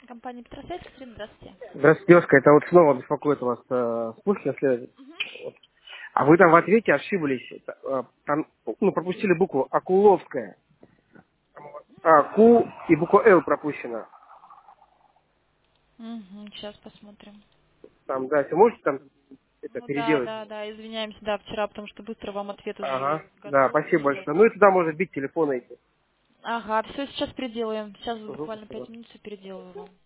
Компания Петросвязь, Катерина, здравствуйте. Здравствуйте, девушка, это вот снова беспокоит вас Пушкин следователь. А вы там в ответе ошиблись. Там, ну, пропустили букву Акуловская. Ку и буква Л пропущена. Угу, сейчас посмотрим. Там, да, если можете там это Ну да, переделать. да, да, извиняемся, да, вчера, потому что быстро вам ответ уже Ага, да, спасибо готовили. большое. Ну и туда может бить телефоны эти. Ага, все сейчас переделаем. Сейчас Угу, буквально спасибо. 5 минут все переделаю вам.